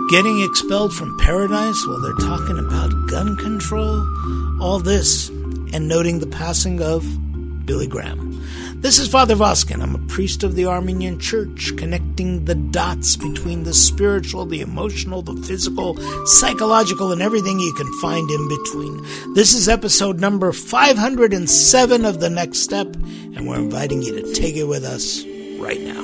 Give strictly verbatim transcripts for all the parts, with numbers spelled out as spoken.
Getting expelled from paradise while they're talking about gun control? All this, and noting the passing of Billy Graham. This is Father Voskin. I'm a priest of the Armenian Church, connecting the dots between the spiritual, the emotional, the physical, psychological, and everything you can find in between. This is episode number five hundred seven of The Next Step, and we're inviting you to take it with us right now.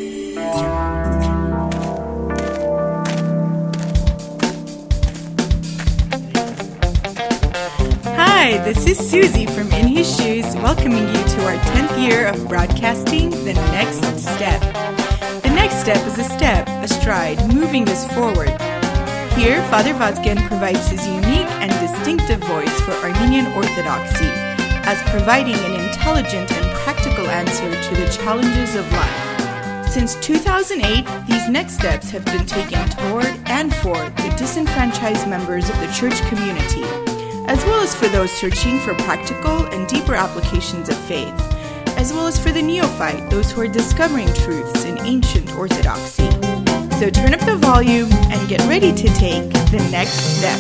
Hi, this is Susie from In His Shoes, welcoming you to our tenth year of broadcasting The Next Step. The next step is a step, a stride, moving us forward. Here, Father Voskin provides his unique and distinctive voice for Armenian Orthodoxy, as providing an intelligent and practical answer to the challenges of life. Since two thousand eight, these next steps have been taken toward and for the disenfranchised members of the church community, as well as for those searching for practical and deeper applications of faith, as well as for the neophyte, those who are discovering truths in ancient orthodoxy. So turn up the volume and get ready to take the next step.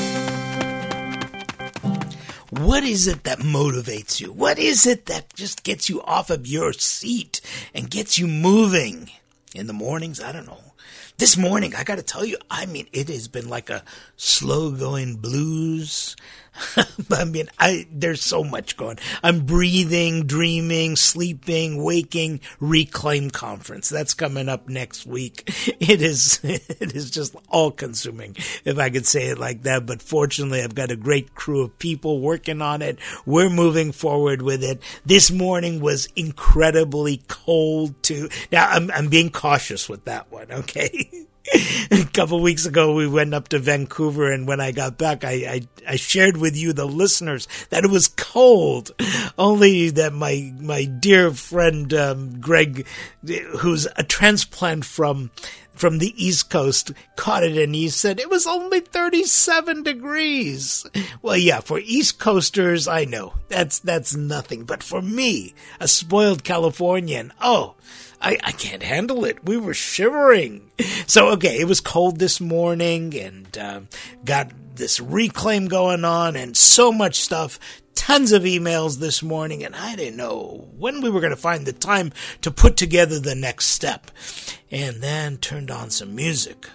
What is it that motivates you? What is it that just gets you off of your seat and gets you moving? In the mornings, I don't know. This morning, I got to tell you, I mean, it has been like a slow-going blues. I mean, I there's so much going. I'm breathing, dreaming, sleeping, waking, Reclaim Conference. That's coming up next week. It is it is just all-consuming, if I could say it like that. But fortunately, I've got a great crew of people working on it. We're moving forward with it. This morning was incredibly cold, too. Now, I'm, I'm being cautious with that one, okay? A couple weeks ago, we went up to Vancouver, and when I got back, I, I, I shared with you, the listeners, that it was cold. Only that my my dear friend um, Greg, who's a transplant from from the East Coast, caught it, and he said it was only thirty-seven degrees. Well, yeah, for East Coasters, I know that's that's nothing, but for me, a spoiled Californian, oh. I, I can't handle it. We were shivering. So, okay, it was cold this morning and um, got this reclaim going on and so much stuff. Tons of emails this morning, and I didn't know when we were going to find the time to put together the next step. And then turned on some music.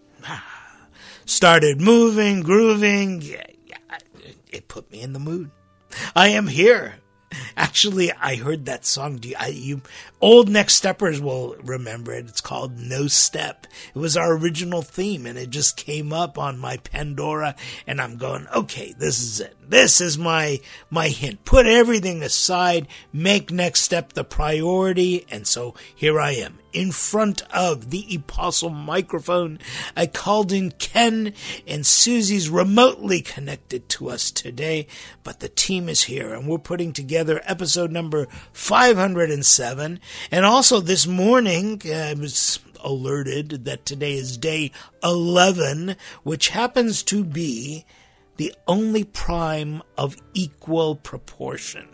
Started moving, grooving. It put me in the mood. I am here. Actually, I heard that song. Do you, I, you old Next Steppers will remember it. It's called No Step. It was our original theme, and it just came up on my Pandora, and I'm going, okay, this is it. This is my my hint. Put everything aside, make Next Step the priority, and so here I am, in front of the Apostle microphone. I called in Ken, and Susie's remotely connected to us today, but the team is here, and we're putting together episode number five hundred seven, and also this morning, uh, I was alerted that today is day eleven, which happens to be the only prime of equal proportion.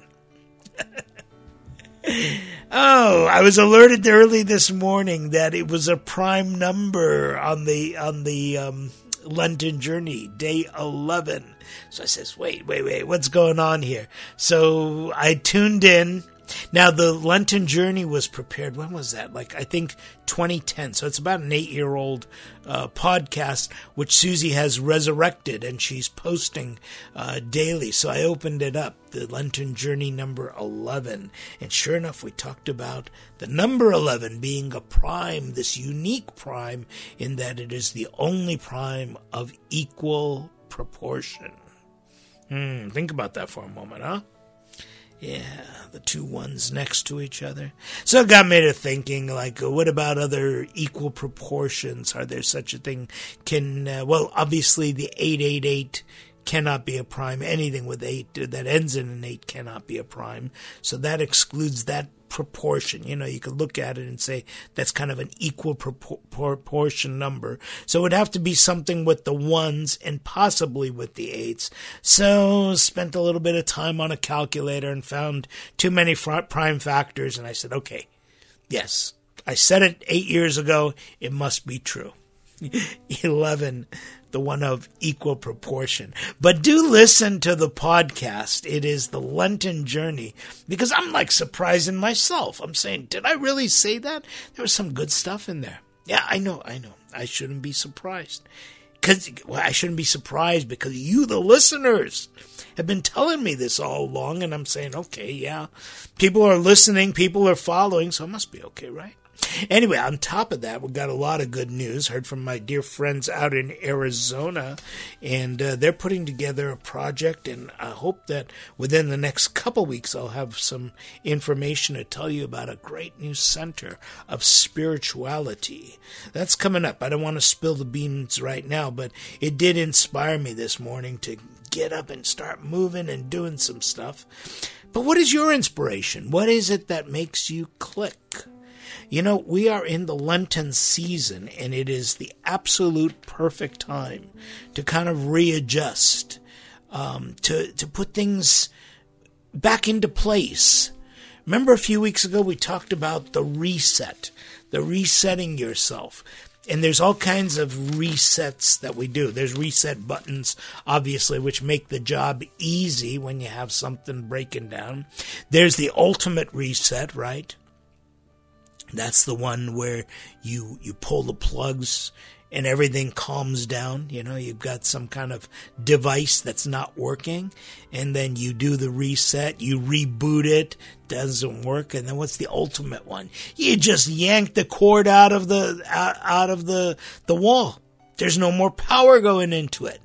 Oh, I was alerted early this morning that it was a prime number on the on the um, Lenten journey, day eleven. So I says, wait, wait, wait, what's going on here? So I tuned in. Now, the Lenten journey was prepared, when was that? Like, I think twenty ten. So it's about an eight-year-old uh, podcast, which Susie has resurrected, and she's posting uh, daily. So I opened it up, the Lenten journey number eleven. And sure enough, we talked about the number eleven being a prime, this unique prime, in that it is the only prime of equal proportion. Hmm, think about that for a moment, huh? Yeah, the two ones next to each other. So it got me to thinking, like, what about other equal proportions? Are there such a thing? Can, uh, well, obviously the eight eight eight cannot be a prime. Anything with eight that ends in an eight cannot be a prime. So that excludes that proportion. You know, you could look at it and say that's kind of an equal propor- proportion number. So it would have to be something with the ones and possibly with the eights. So spent a little bit of time on a calculator and found too many fr- prime factors. And I said, okay, yes, I said it eight years ago. It must be true. eleven, the one of equal proportion. But do listen to the podcast. It is the Lenten journey, because I'm like surprising myself. I'm saying, did I really say that? There was some good stuff in there. Yeah, I know, I know. I shouldn't be surprised. Cause, well, I shouldn't be surprised because you, the listeners, have been telling me this all along, and I'm saying, okay, yeah, people are listening, people are following, so it must be okay, right? Anyway, on top of that, we've got a lot of good news. Heard from my dear friends out in Arizona, and uh, they're putting together a project, and I hope that within the next couple weeks I'll have some information to tell you about a great new center of spirituality. That's coming up. I don't want to spill the beans right now, but it did inspire me this morning to get up and start moving and doing some stuff. But what is your inspiration? What is it that makes you click? You know, we are in the Lenten season, and it is the absolute perfect time to kind of readjust, um, to, to put things back into place. Remember a few weeks ago we talked about the reset, the resetting yourself. And there's all kinds of resets that we do. There's reset buttons, obviously, which make the job easy when you have something breaking down. There's the ultimate reset, right? That's the one where you you pull the plugs and everything calms down. You know, you've got some kind of device that's not working, and then you do the reset, you reboot it, doesn't work, and then what's the ultimate one? You just yank the cord out of the out, out of the the wall. There's no more power going into it.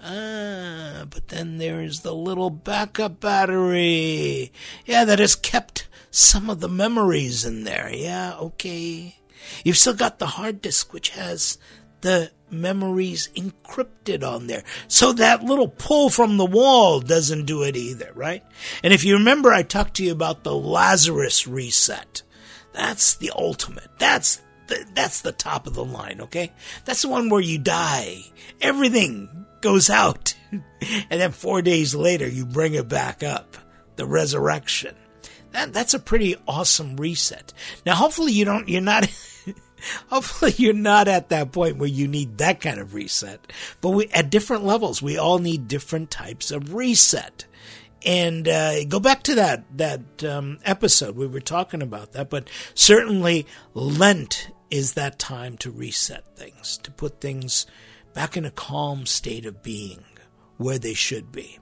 Ah, but then there's the little backup battery. Yeah, that has kept some of the memories in there. Yeah, okay. You've still got the hard disk, which has the memories encrypted on there. So that little pull from the wall doesn't do it either, right? And if you remember, I talked to you about the Lazarus reset. That's the ultimate. That's the, that's the top of the line, okay? That's the one where you die. Everything goes out. And then four days later, you bring it back up. The resurrection. That, that's a pretty awesome reset. Now, hopefully you don't, you're not, hopefully you're not at that point where you need that kind of reset. But we, at different levels, we all need different types of reset. And uh, go back to that that um, episode. We were talking about that. But certainly Lent is that time to reset things, to put things back in a calm state of being where they should be.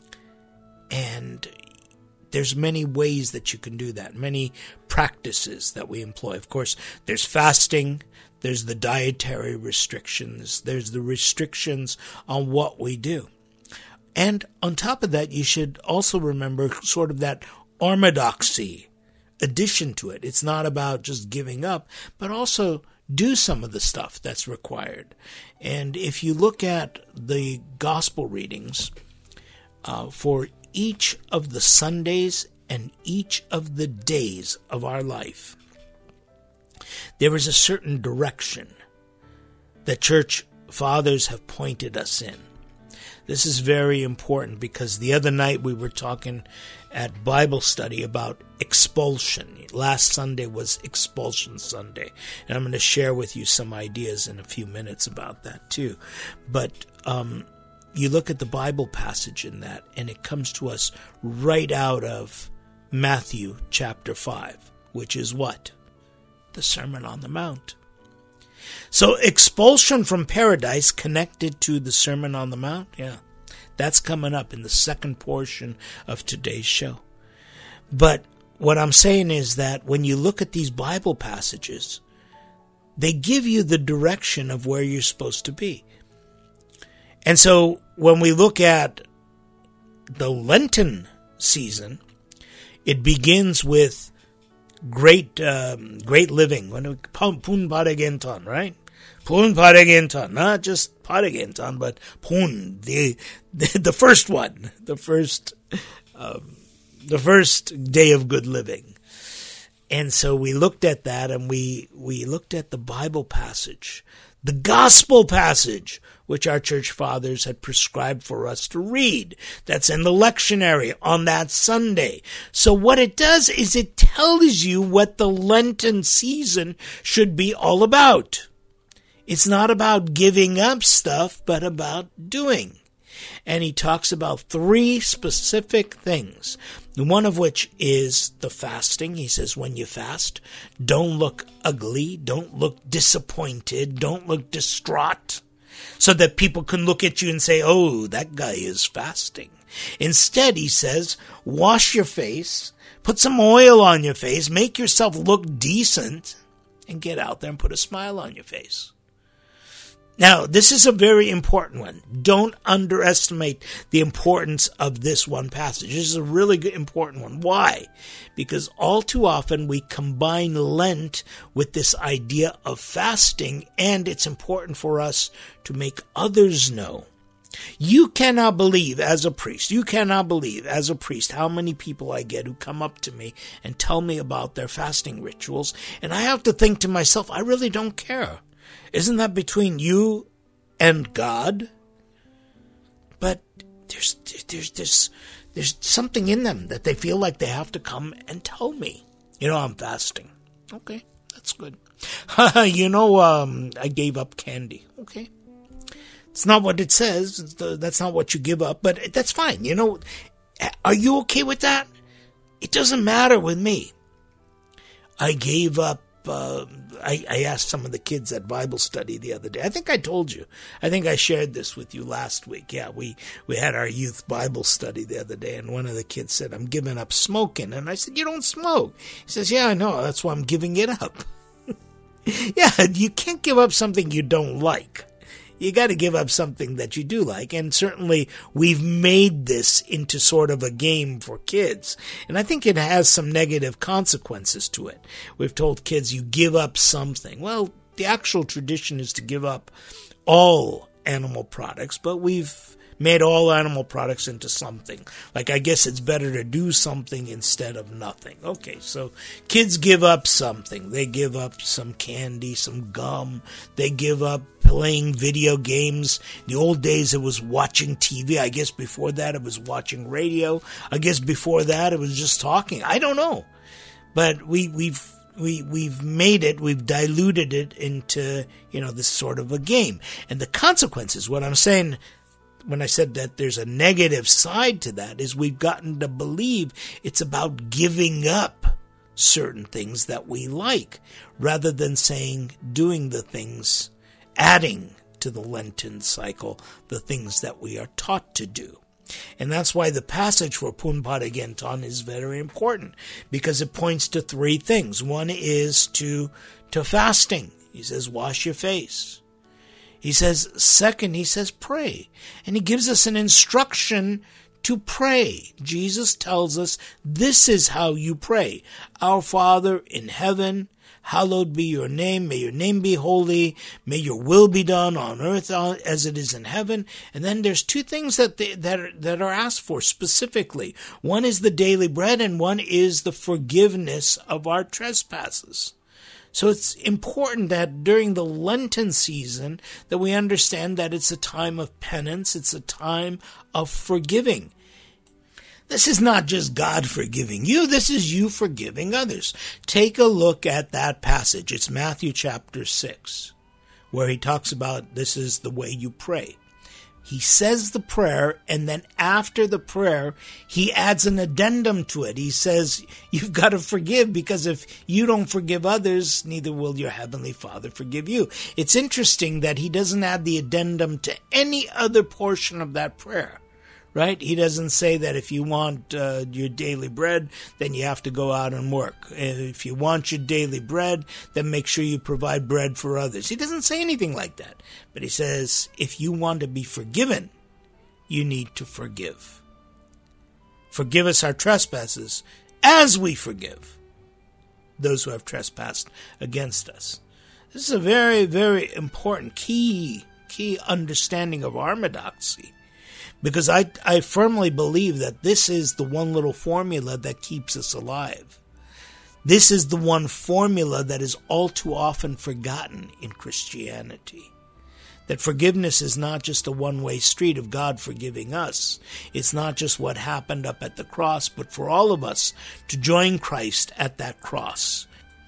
And there's many ways that you can do that, many practices that we employ. Of course, there's fasting, there's the dietary restrictions, there's the restrictions on what we do. And on top of that, you should also remember sort of that orthodoxy addition to it. It's not about just giving up, but also do some of the stuff that's required. And if you look at the gospel readings uh, for each of the Sundays and each of the days of our life, there is a certain direction that church fathers have pointed us in. This is very important because the other night we were talking at Bible study about expulsion. Last Sunday was Expulsion Sunday, and I'm going to share with you some ideas in a few minutes about that too. But um you look at the Bible passage in that, and it comes to us right out of Matthew chapter five, which is what? The Sermon on the Mount. So expulsion from paradise connected to the Sermon on the Mount, yeah, that's coming up in the second portion of today's show. But what I'm saying is that when you look at these Bible passages, they give you the direction of where you're supposed to be. And so when we look at the Lenten season, it begins with great um, great living. Pun padagenton, right? Pun padagenton. Not just padagenton, but pun, the, the the first one, the first um, the first day of good living. And so we looked at that, and we we looked at the Bible passage, the gospel passage, which our church fathers had prescribed for us to read. That's in the lectionary on that Sunday. So what it does is it tells you what the Lenten season should be all about. It's not about giving up stuff, but about doing. And he talks about three specific things, one of which is the fasting. He says when you fast, don't look ugly, don't look disappointed, don't look distraught, so that people can look at you and say, oh, that guy is fasting. Instead, he says, wash your face, put some oil on your face, make yourself look decent, and get out there and put a smile on your face. Now, this is a very important one. Don't underestimate the importance of this one passage. This is a really good, important one. Why? Because all too often we combine Lent with this idea of fasting, and it's important for us to make others know. You cannot believe as a priest, you cannot believe as a priest how many people I get who come up to me and tell me about their fasting rituals, and I have to think to myself, I really don't care. Isn't that between you and God? But there's there's there's there's something in them that they feel like they have to come and tell me. You know, I'm fasting. Okay, that's good. you know, um, I gave up candy. Okay. It's not what it says. That's not what you give up, but that's fine. You know, are you okay with that? It doesn't matter with me. I gave up Uh, I, I asked some of the kids at Bible study the other day. I think I told you. I think I shared this with you last week. Yeah, we, we had our youth Bible study the other day, and one of the kids said, I'm giving up smoking. And I said, you don't smoke. He says, yeah, I know. That's why I'm giving it up. Yeah, you can't give up something you don't like. You got to give up something that you do like. And certainly we've made this into sort of a game for kids. And I think it has some negative consequences to it. We've told kids you give up something. Well, the actual tradition is to give up all animal products, but we've made all animal products into something. Like, I guess it's better to do something instead of nothing. Okay, so kids give up something. They give up some candy, some gum. They give up playing video games. In the old days, it was watching T V. I guess before that, it was watching radio. I guess before that, it was just talking. I don't know. But we, we've We, we've made it, we've diluted it into, you know, this sort of a game. And the consequences, what I'm saying when I said that there's a negative side to that, is we've gotten to believe it's about giving up certain things that we like, rather than saying, doing the things, adding to the Lenten cycle, the things that we are taught to do. And that's why the passage for Punpadagenton is very important, because it points to three things. One is to, to fasting. He says, wash your face. He says, second, he says, pray. And he gives us an instruction to pray. Jesus tells us, this is how you pray. Our Father in heaven, hallowed be your name. May your name be holy. May your will be done on earth as it is in heaven. And then there's two things that they, that are, that are asked for specifically. One is the daily bread, and one is the forgiveness of our trespasses. So it's important that during the Lenten season that we understand that it's a time of penance. It's a time of forgiving. This is not just God forgiving you. This is you forgiving others. Take a look at that passage. It's Matthew chapter six, where he talks about this is the way you pray. He says the prayer, and then after the prayer, he adds an addendum to it. He says, you've got to forgive, because if you don't forgive others, neither will your heavenly Father forgive you. It's interesting that he doesn't add the addendum to any other portion of that prayer. Right? He doesn't say that if you want uh, your daily bread, then you have to go out and work. If you want your daily bread, then make sure you provide bread for others. He doesn't say anything like that. But he says, if you want to be forgiven, you need to forgive. Forgive us our trespasses as we forgive those who have trespassed against us. This is a very, very important key, key understanding of orthodoxy. Because I, I firmly believe that this is the one little formula that keeps us alive. This is the one formula that is all too often forgotten in Christianity. That forgiveness is not just a one-way street of God forgiving us. It's not just what happened up at the cross, but for all of us to join Christ at that cross.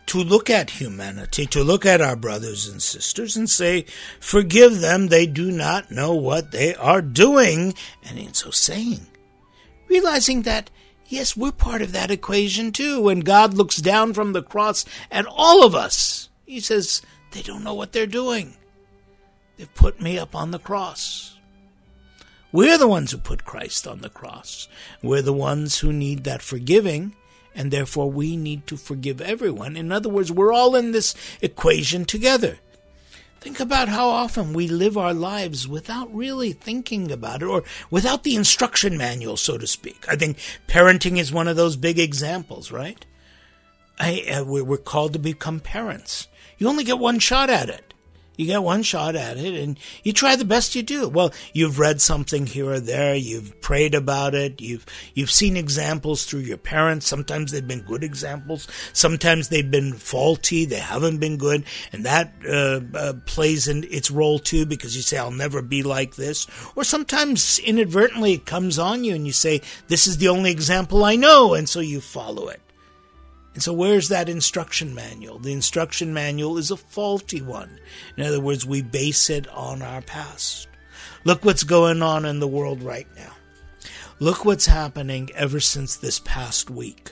to look at humanity, to look at our brothers and sisters and say, forgive them, they do not know what they are doing. And in so saying, realizing that, yes, we're part of that equation too. When God looks down from the cross at all of us, he says, they don't know what they're doing. They've put me up on the cross. We're the ones who put Christ on the cross. We're the ones who need that forgiving, and therefore we need to forgive everyone. In other words, we're all in this equation together. Think about how often we live our lives without really thinking about it, or without the instruction manual, so to speak. I think parenting is one of those big examples, right? I, uh, we're called to become parents. You only get one shot at it. You get one shot at it, and you try the best you do. Well, you've read something here or there. You've prayed about it. You've you've seen examples through your parents. Sometimes they've been good examples. Sometimes they've been faulty. They haven't been good, and that uh, uh, plays in its role too, because you say, I'll never be like this. Or sometimes inadvertently it comes on you, and you say, this is the only example I know, and so you follow it. And so where's that instruction manual? The instruction manual is a faulty one. In other words, we base it on our past. Look what's going on in the world right now. Look what's happening ever since this past week.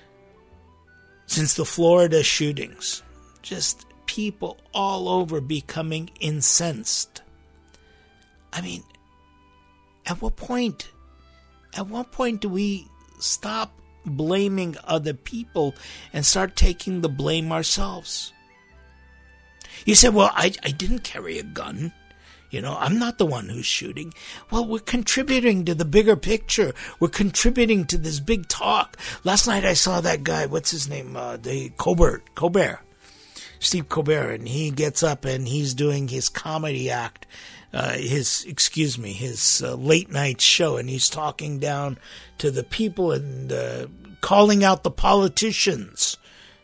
Since the Florida shootings. Just people all over becoming incensed. I mean, at what point, at what point do we stop blaming other people and start taking the blame ourselves? You say, well, I, I didn't carry a gun. You know, I'm not the one who's shooting. Well, we're contributing to the bigger picture. We're contributing to this big talk. Last night I saw that guy, what's his name? Uh, the Colbert, Colbert, Steve Colbert, and he gets up and he's doing his comedy act, uh, his, excuse me, his uh, late night show, and he's talking down to the people and uh, calling out the politicians.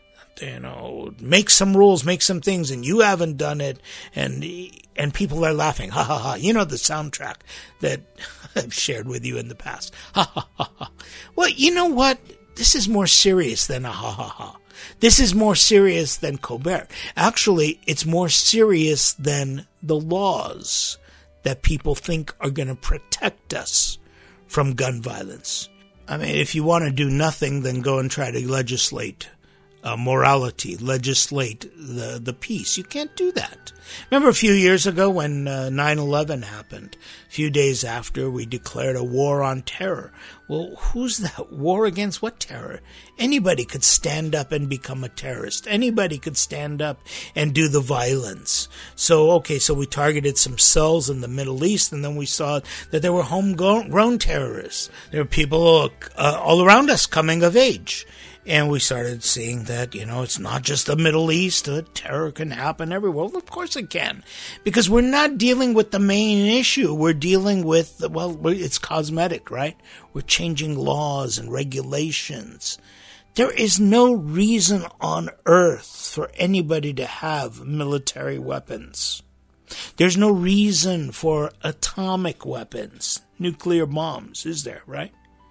You know, make some rules, make some things, and you haven't done it, and and people are laughing. Ha ha ha. You know the soundtrack that I've shared with you in the past. Ha ha ha ha. Well, you know what? This is more serious than a ha ha ha. This is more serious than Colbert. Actually, it's more serious than the laws that people think are going to protect us from gun violence. I mean, if you want to do nothing, then go and try to legislate uh, morality, legislate the, the peace. You can't do that. Remember a few years ago when uh, nine eleven happened? A few days after, we declared a war on terror. Well, who's that? War against what terror? Anybody could stand up and become a terrorist. Anybody could stand up and do the violence. So, okay, so we targeted some cells in the Middle East, and then we saw that there were homegrown terrorists. There were people uh, all around us coming of age. And we started seeing that, you know, it's not just the Middle East. Uh, terror can happen everywhere. Well, of course it can. Because we're not dealing with the main issue. We're dealing with, well, it's cosmetic, right? We're changing laws and regulations. There is no reason on earth for anybody to have military weapons. There's no reason for atomic weapons, nuclear bombs, is there, right?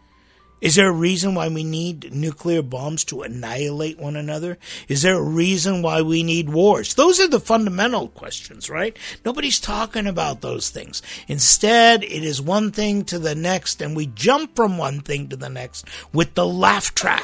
Is there a reason why we need nuclear bombs to annihilate one another? Is there a reason why we need wars? Those are the fundamental questions, right? Nobody's talking about those things. Instead, it is one thing to the next, and we jump from one thing to the next with the laugh track.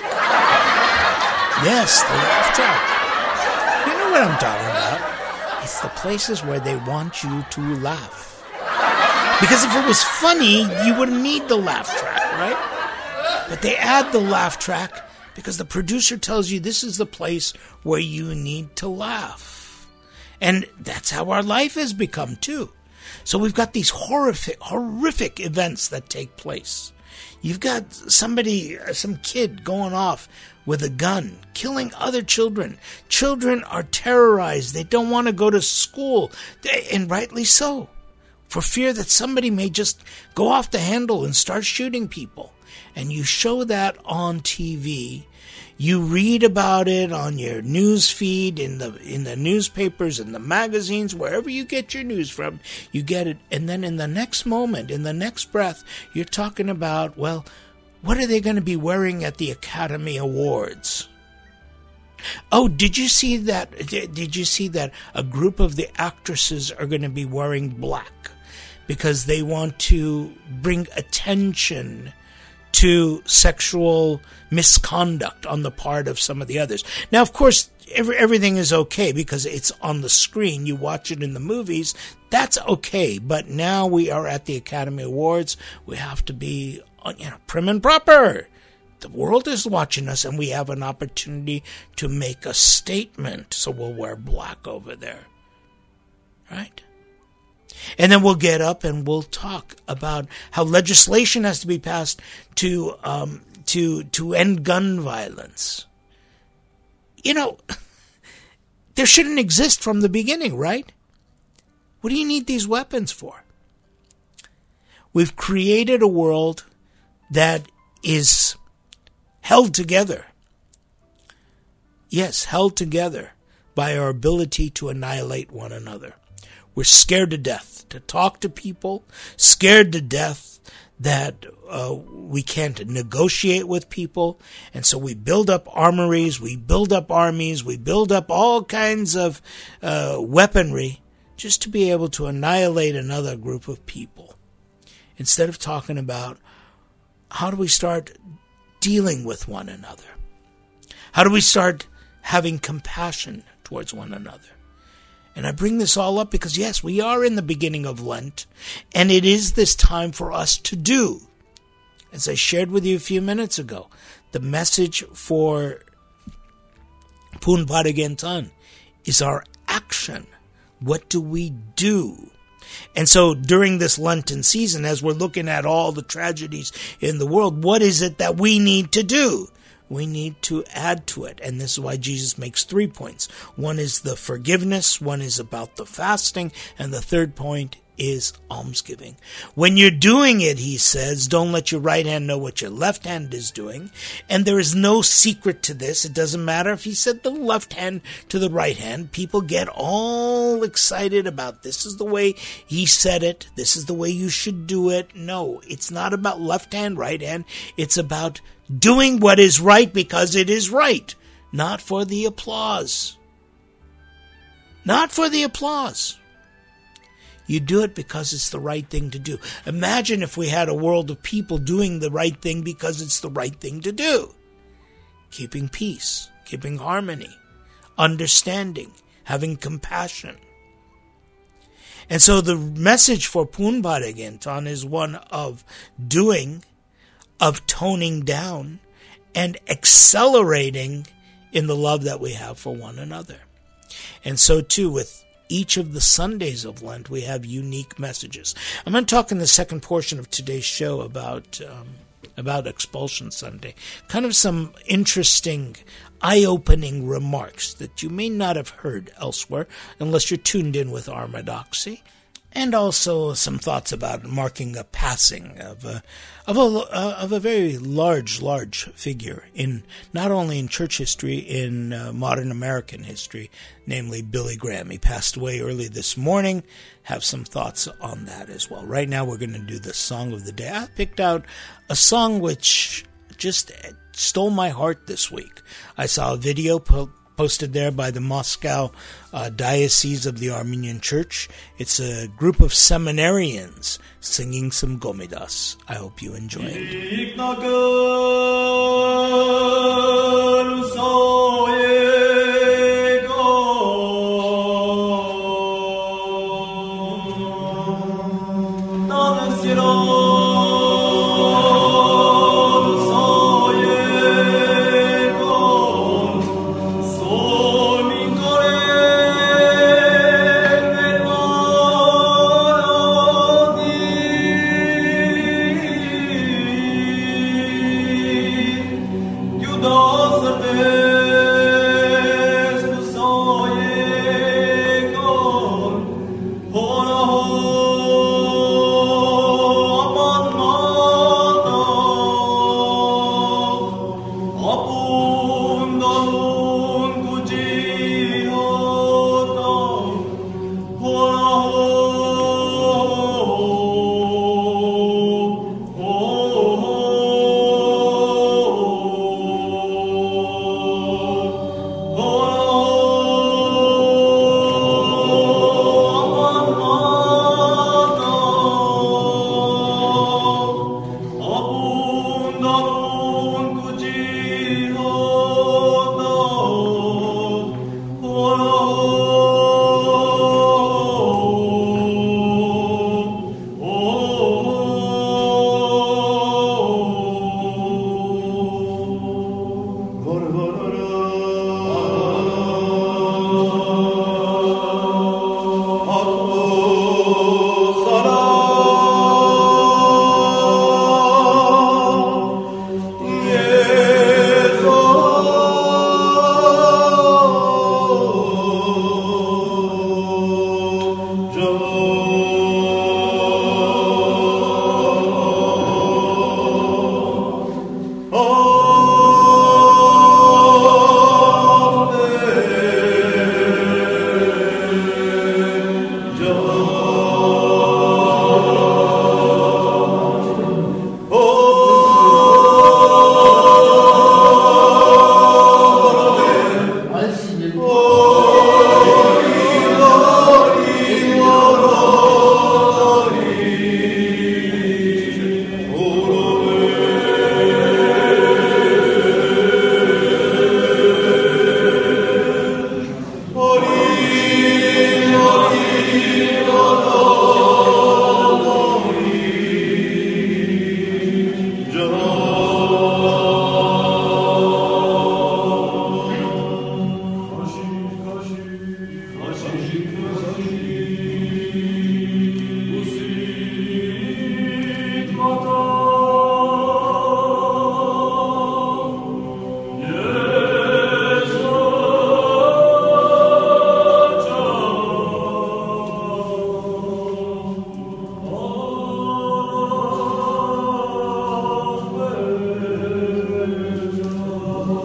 Yes, the laugh track. You know what I'm talking about. It's the places where they want you to laugh. Because if it was funny, you wouldn't need the laugh track, right? But they add the laugh track because the producer tells you this is the place where you need to laugh. And that's how our life has become too. So we've got these horrific, horrific events that take place. You've got somebody, some kid going off with a gun, killing other children. Children are terrorized. They don't want to go to school, and rightly so, for fear that somebody may just go off the handle and start shooting people. And you show that on T V, you read about it on your news feed, in the in the newspapers, in the magazines, wherever you get your news from, you get it. And then in the next moment, in the next breath, you're talking about, well, what are they going to be wearing at the Academy Awards? Oh, did you see that? Did you see that a group of the actresses are going to be wearing black because they want to bring attention to sexual misconduct on the part of some of the others? Now, of course, every, everything is okay because it's on the screen. You watch it in the movies. That's okay. But now we are at the Academy Awards. We have to be, you know, prim and proper. The world is watching us, and we have an opportunity to make a statement. So we'll wear black over there. Right? And then we'll get up and we'll talk about how legislation has to be passed to um, to to end gun violence. You know, there shouldn't exist from the beginning, right? What do you need these weapons for? We've created a world that is held together. Yes, held together by our ability to annihilate one another. We're scared to death to talk to people, scared to death that uh, we can't negotiate with people, and so we build up armories, we build up armies, we build up all kinds of uh, weaponry just to be able to annihilate another group of people. Instead of talking about how do we start dealing with one another? How do we start having compassion towards one another? And I bring this all up because, yes, we are in the beginning of Lent, and it is this time for us to do. As I shared with you a few minutes ago, the message for Poon Padagentan is our action. What do we do? And so during this Lenten season, as we're looking at all the tragedies in the world, what is it that we need to do? We need to add to it. And this is why Jesus makes three points. One is the forgiveness, one is about the fasting, and the third point is almsgiving. When you're doing it, he says, don't let your right hand know what your left hand is doing. And there is no secret to this. It doesn't matter if he said the left hand to the right hand. People get all excited about this is the way he said it. This is the way you should do it. No, it's not about left hand, right hand. It's about doing what is right because it is right, not for the applause. Not for the applause. You do it because it's the right thing to do. Imagine if we had a world of people doing the right thing because it's the right thing to do. Keeping peace, keeping harmony, understanding, having compassion. And so the message for Poon Padagentan is one of doing, of toning down, and accelerating in the love that we have for one another. And so too with each of the Sundays of Lent, we have unique messages. I'm going to talk in the second portion of today's show about um, about Expulsion Sunday. Kind of some interesting, eye-opening remarks that you may not have heard elsewhere unless you're tuned in with Orthodoxy. And also some thoughts about marking a passing of a of a uh, of a very large, large figure in not only in church history, in uh, modern American history, namely Billy Graham. He passed away early this morning. Have some thoughts on that as well. Right now, we're going to do the song of the day. I picked out a song which just stole my heart this week. I saw a video po- posted there by the Moscow uh, Diocese of the Armenian Church. It's a group of seminarians singing some Gomidas. I hope you enjoy it.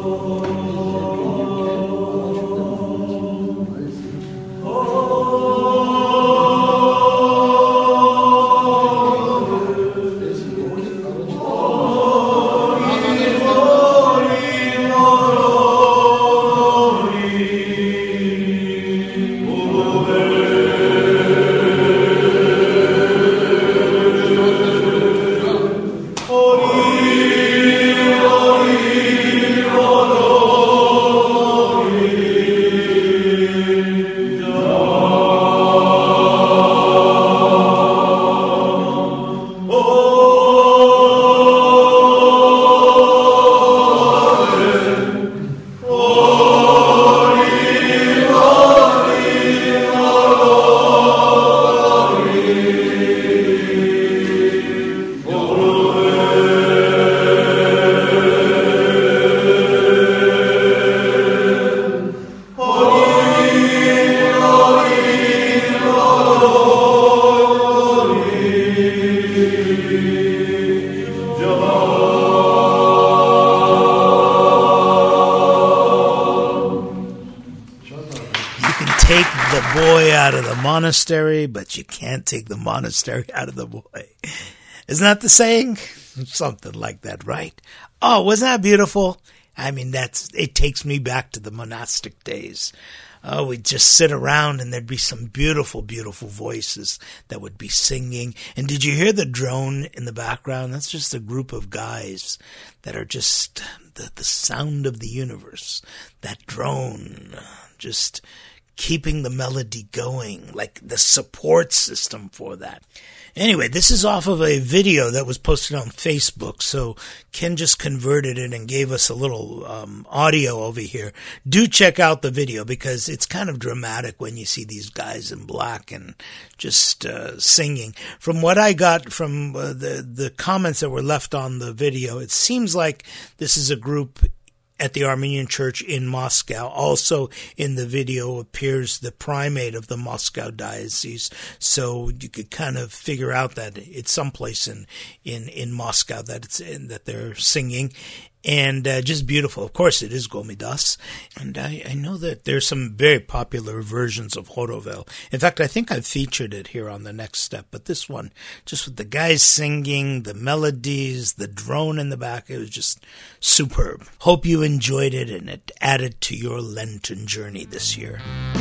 Monastery, but you can't take the monastery out of the boy. Isn't that the saying? Something like that, right? Oh, wasn't that beautiful? I mean, that's it takes me back to the monastic days. Oh, we'd just sit around and there'd be some beautiful, beautiful voices that would be singing. And did you hear the drone in the background? That's just a group of guys that are just the, the sound of the universe. That drone just keeping the melody going, like the support system for that. Anyway, this is off of a video that was posted on Facebook, so Ken just converted it and gave us a little um, audio over here. Do check out the video because it's kind of dramatic when you see these guys in black and just uh, singing. From what I got from uh, the, the comments that were left on the video, it seems like this is a group at the Armenian Church in Moscow. Also in the video appears the primate of the Moscow diocese, so you could kind of figure out that it's someplace in in in Moscow that it's in, that they're singing. And uh, just beautiful. Of course, it is Gomidas. And I, I know that there's some very popular versions of Horovel. In fact, I think I've featured it here on The Next Step. But this one, just with the guys singing, the melodies, the drone in the back, it was just superb. Hope you enjoyed it and it added to your Lenten journey this year.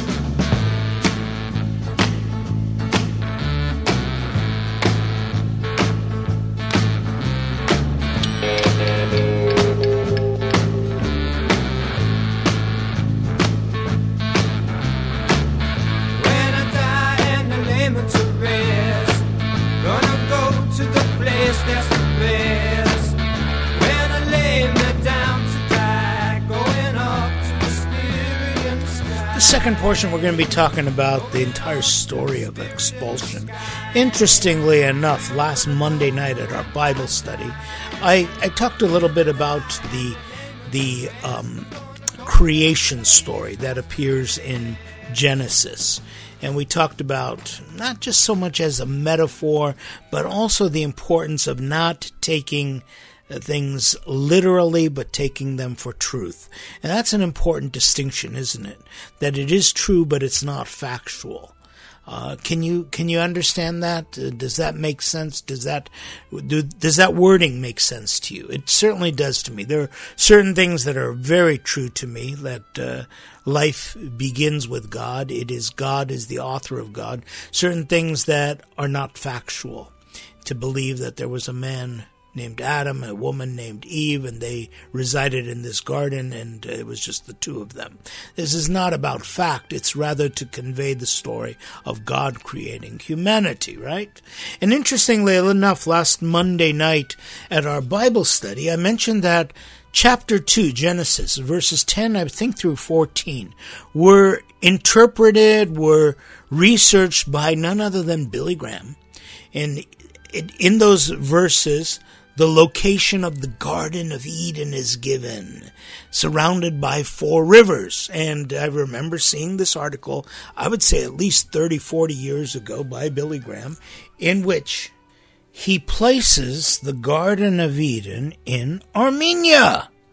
Second portion, we're going to be talking about the entire story of expulsion. Interestingly enough, last Monday night at our Bible study, I, I talked a little bit about the the um, creation story that appears in Genesis. And we talked about not just so much as a metaphor, but also the importance of not taking things literally, but taking them for truth. And that's an important distinction, isn't it? That it is true, but it's not factual. Uh, can you can you understand that? Uh, does that make sense? Does that do, does that wording make sense to you? It certainly does to me. There are certain things that are very true to me. That uh, life begins with God. It is God is the author of God. Certain things that are not factual. To believe that there was a man named Adam, a woman named Eve, and they resided in this garden, and it was just the two of them. This is not about fact. It's rather to convey the story of God creating humanity, right? And interestingly enough, last Monday night at our Bible study, I mentioned that chapter two, Genesis, verses ten, I think, through fourteen, were interpreted, were researched by none other than Billy Graham. And in those verses, the location of the Garden of Eden is given, surrounded by four rivers. And I remember seeing this article, I would say at least thirty, forty years ago, by Billy Graham, in which he places the Garden of Eden in Armenia.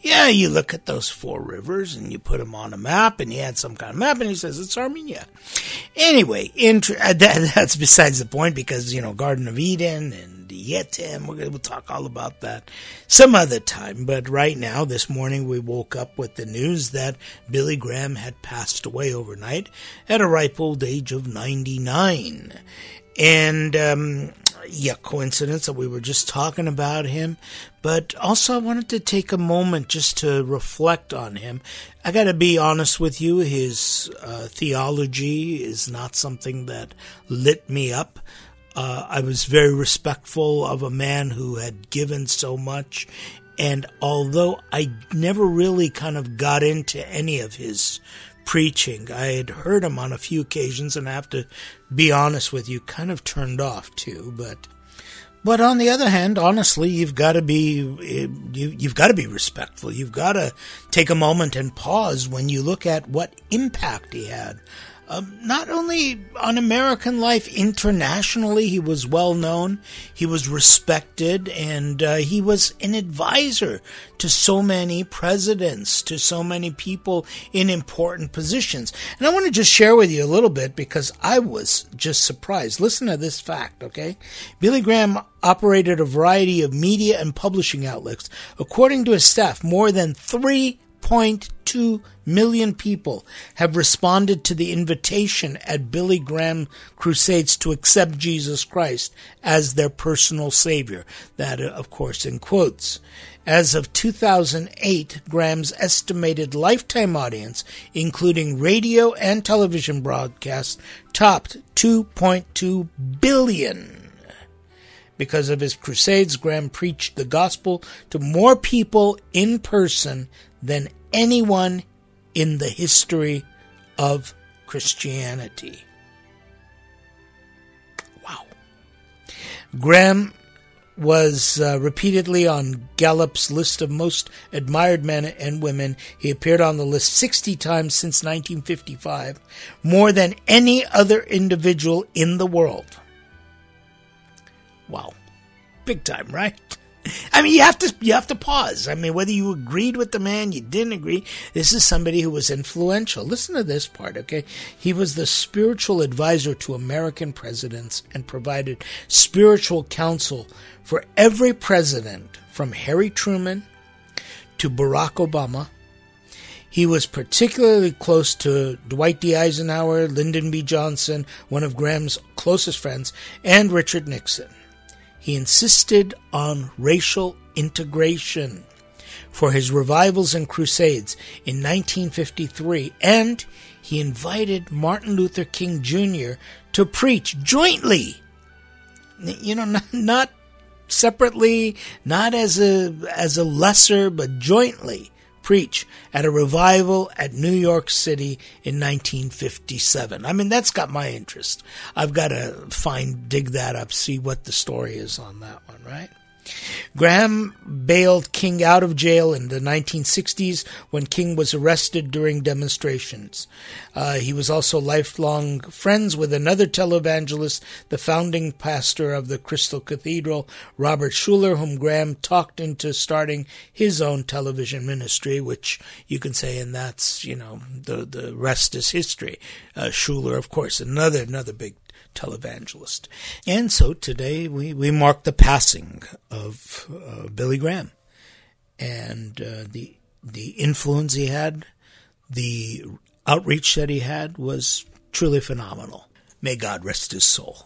Yeah, you look at those four rivers and you put them on a map, and he had some kind of map, and he says it's Armenia. Anyway, int- that, that's besides the point, because, you know, Garden of Eden and Yetim, we're gonna, we'll talk all about that some other time. But right now, this morning, we woke up with the news that Billy Graham had passed away overnight at a ripe old age of ninety-nine. And, um, yeah, coincidence that we were just talking about him. But also I wanted to take a moment just to reflect on him. I got to be honest with you, his uh, theology is not something that lit me up. Uh, I was very respectful of a man who had given so much. And although I never really kind of got into any of his preaching, I had heard him on a few occasions, and I have to be honest with you, kind of turned off too. But, but on the other hand, honestly, you've got to be you, you've got to be respectful. You've got to take a moment and pause when you look at what impact he had. Um, not only on American life, internationally, he was well known, he was respected, and uh, he was an advisor to so many presidents, to so many people in important positions. And I want to just share with you a little bit, because I was just surprised. Listen to this fact, okay? Billy Graham operated a variety of media and publishing outlets. According to his staff, more than three point two million people have responded to the invitation at Billy Graham Crusades to accept Jesus Christ as their personal Savior. That, of course, in quotes. As of two thousand eight, Graham's estimated lifetime audience, including radio and television broadcasts, topped two point two billion. Because of his crusades, Graham preached the gospel to more people in person than anyone in the history of Christianity. Wow. Graham was uh, repeatedly on Gallup's list of most admired men and women. He appeared on the list sixty times since nineteen fifty-five, more than any other individual in the world. Wow. Big time, right? I mean, you have to you have to pause. I mean, whether you agreed with the man, you didn't agree, this is somebody who was influential. Listen to this part, okay? He was the spiritual advisor to American presidents and provided spiritual counsel for every president from Harry Truman to Barack Obama. He was particularly close to Dwight D. Eisenhower, Lyndon B. Johnson, one of Graham's closest friends, and Richard Nixon. He insisted on racial integration for his revivals and crusades in nineteen fifty-three, and he invited Martin Luther King Junior to preach jointly. You know, not, not separately, not as a as a lesser, but jointly preach at a revival at New York City in nineteen fifty-seven. I mean, that's got my interest. I've got to find, dig that up, see what the story is on that one, right? Graham bailed King out of jail in the nineteen sixties when King was arrested during demonstrations. Uh, he was also lifelong friends with another televangelist, the founding pastor of the Crystal Cathedral, Robert Schuller, whom Graham talked into starting his own television ministry, which you can say, and that's, you know, the, the rest is history. Uh, Schuller, of course, another, another big televangelist. And so today we, we mark the passing of uh, Billy Graham and uh, the the influence he had, the outreach that he had was truly phenomenal. May God rest his soul.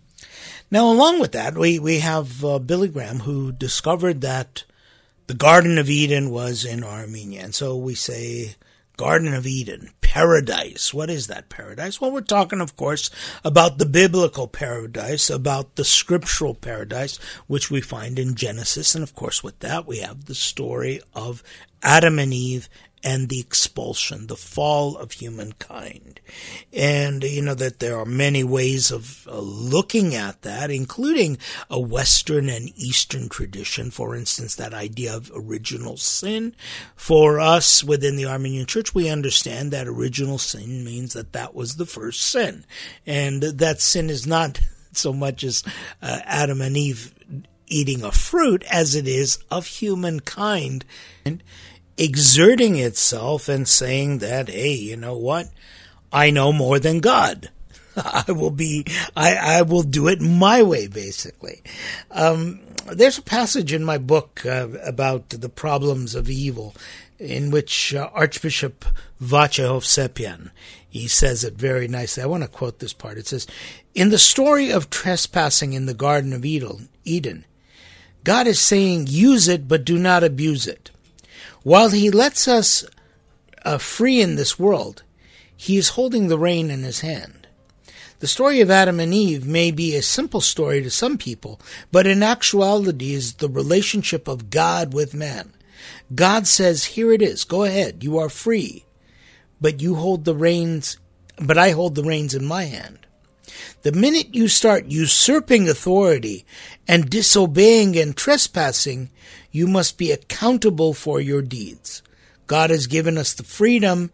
Now, along with that, we, we have uh, Billy Graham, who discovered that the Garden of Eden was in Armenia. And so we say Garden of Eden, paradise. What is that paradise? Well, we're talking, of course, about the biblical paradise, about the scriptural paradise, which we find in Genesis. And, of course, with that, we have the story of Adam and Eve and the expulsion, the fall of humankind. And, you know, that there are many ways of uh, looking at that, including a Western and Eastern tradition. For instance, that idea of original sin. For us within the Armenian Church, we understand that original sin means that that was the first sin. And that sin is not so much as uh, Adam and Eve eating a fruit as it is of humankind. And exerting itself and saying that, hey, you know what? I know more than God. I will be, I, I will do it my way, basically. Um, there's a passage in my book uh, about the problems of evil in which uh, Archbishop Wojciech Sepian, he says it very nicely. I want to quote this part. It says, in the story of trespassing in the Garden of Eden, God is saying, use it, but do not abuse it. While he lets us uh, free in this world, he is holding the rein in his hand. The story of Adam and Eve may be a simple story to some people, but in actuality is the relationship of God with man. God says, here it is, go ahead, you are free, but you hold the reins, but I hold the reins in my hand. The minute you start usurping authority and disobeying and trespassing, you must be accountable for your deeds. God has given us the freedom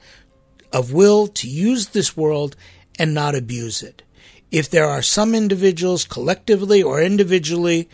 of will to use this world and not abuse it. If there are some individuals, collectively or individually,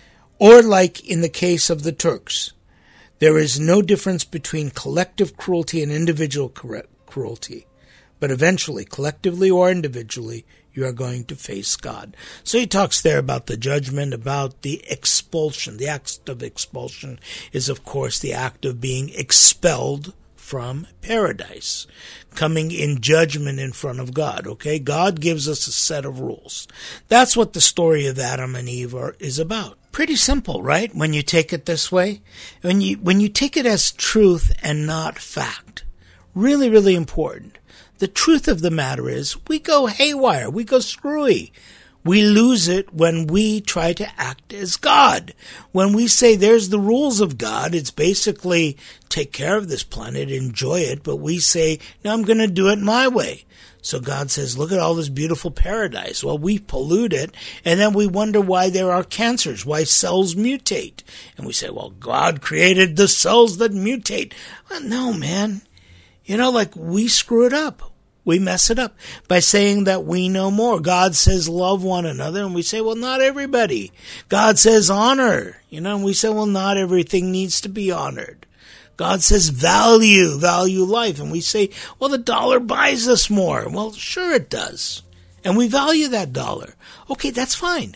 or like in the case of the Turks, there is no difference between collective cruelty and individual cruelty. But eventually, collectively or individually, you are going to face God. So he talks there about the judgment, about the expulsion. The act of expulsion is, of course, the act of being expelled from paradise, coming in judgment in front of God, okay? God gives us a set of rules. That's what the story of Adam and Eve are, is about. Pretty simple, right? When you take it this way. When you, when you take it as truth and not fact. Really, really important. The truth of the matter is we go haywire. We go screwy. We lose it when we try to act as God. When we say there's the rules of God, it's basically take care of this planet, enjoy it, but we say, no, I'm going to do it my way. So God says, look at all this beautiful paradise. Well, we pollute it, and then we wonder why there are cancers, why cells mutate. And we say, well, God created the cells that mutate. Well, no, man. You know, like we screw it up. We mess it up by saying that we know more. God says love one another, and we say, well, not everybody. God says honor, you know, and we say, well, not everything needs to be honored. God says value, value life, and we say, well, the dollar buys us more. Well, sure it does, and we value that dollar. Okay, that's fine.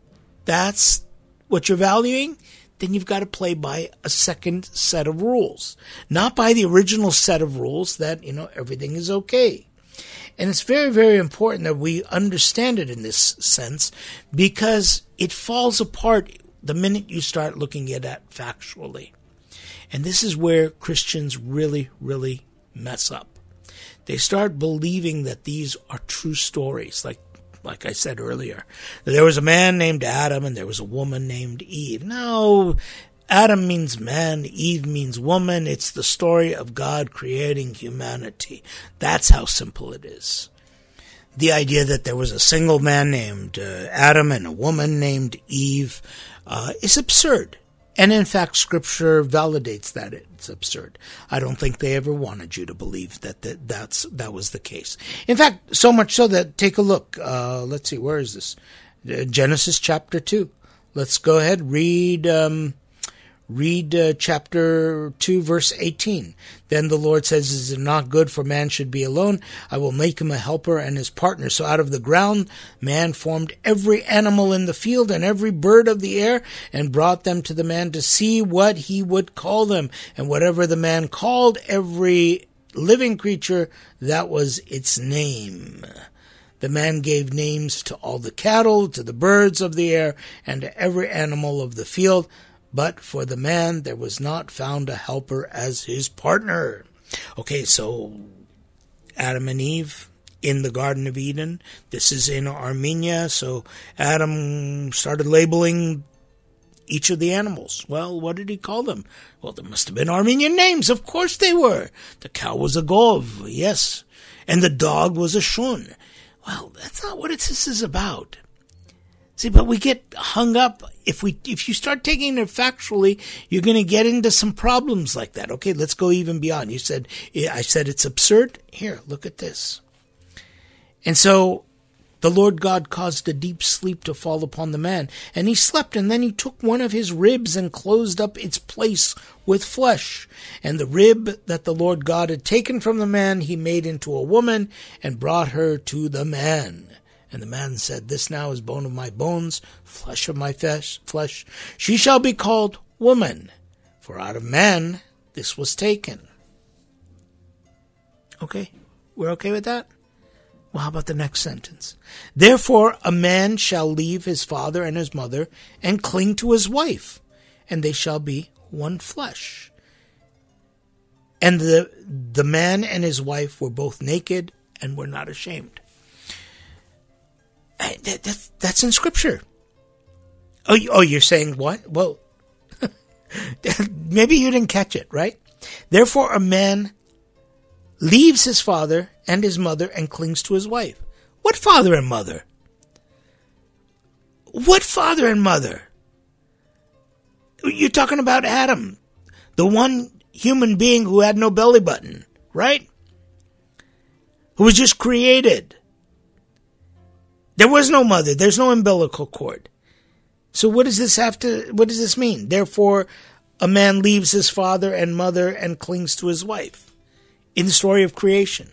That's what you're valuing. Then you've got to play by a second set of rules, not by the original set of rules that, you know, everything is okay. And it's very, very important that we understand it in this sense because it falls apart the minute you start looking at it factually. And this is where Christians really, really mess up. They start believing that these are true stories, like like I said earlier. There was a man named Adam and there was a woman named Eve. No, Adam means man, Eve means woman. It's the story of God creating humanity. That's how simple it is. The idea that there was a single man named uh, Adam and a woman named Eve uh, is absurd. And in fact, Scripture validates that it's absurd. I don't think they ever wanted you to believe that, that that's, that was the case. In fact, so much so that, take a look. Uh, let's see, where is this? Uh, Genesis chapter two. Let's go ahead, read... Um, Read uh, chapter two, verse eighteen. Then the Lord says, is it not good for man should be alone? I will make him a helper and his partner. So out of the ground man formed every animal in the field and every bird of the air and brought them to the man to see what he would call them. And whatever the man called every living creature, that was its name. The man gave names to all the cattle, to the birds of the air, and to every animal of the field. But for the man there was not found a helper as his partner. Okay, so Adam and Eve in the Garden of Eden. This is in Armenia. So Adam started labeling each of the animals. Well, what did he call them? Well, there must have been Armenian names. Of course they were. The cow was a gov, yes. And the dog was a shun. Well, that's not what this is about. See, but we get hung up. If we, if you start taking it factually, you're going to get into some problems like that. Okay, let's go even beyond. You said, I said it's absurd. Here, look at this. And so the Lord God caused a deep sleep to fall upon the man, and he slept, and then he took one of his ribs and closed up its place with flesh. And the rib that the Lord God had taken from the man he made into a woman, and brought her to the man. And the man said, This now is bone of my bones, flesh of my flesh. She shall be called woman, for out of man this was taken. Okay, we're okay with that? Well, how about the next sentence? Therefore a man shall leave his father and his mother, and cling to his wife, and they shall be one flesh. And the the man and his wife were both naked and were not ashamed. That, that, that's in Scripture. Oh, oh, you're saying what? Well, maybe you didn't catch it, right? Therefore a man leaves his father and his mother and clings to his wife. What father and mother? What father and mother? You're talking about Adam, the one human being who had no belly button, right? Who was just created. There was no mother. There's no umbilical cord. So what does this have to, what does this mean? Therefore, a man leaves his father and mother and clings to his wife. In the story of creation.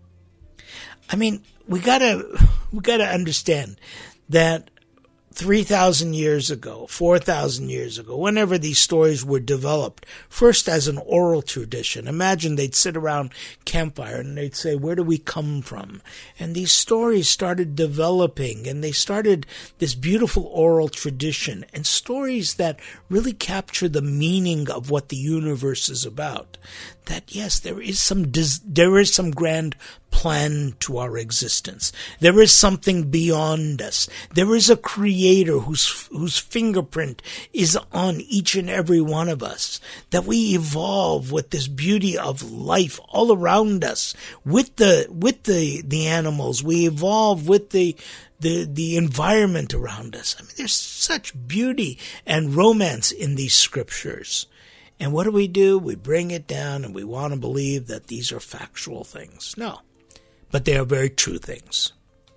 I mean, we gotta, we gotta understand that three thousand years ago, four thousand years ago, whenever these stories were developed, first as an oral tradition, imagine they'd sit around campfire and they'd say, where do we come from? And these stories started developing, and they started this beautiful oral tradition, and stories that really capture the meaning of what the universe is about. That yes, there is some dis- there is some grand plan to our existence. There is something beyond us. There is a creator whose whose fingerprint is on each and every one of us. That we evolve with this beauty of life all around us, with the with the the animals. We evolve with the the the environment around us. I mean, there's such beauty and romance in these scriptures. And what do we do? We bring it down and we want to believe that these are factual things. No, but they are very true things.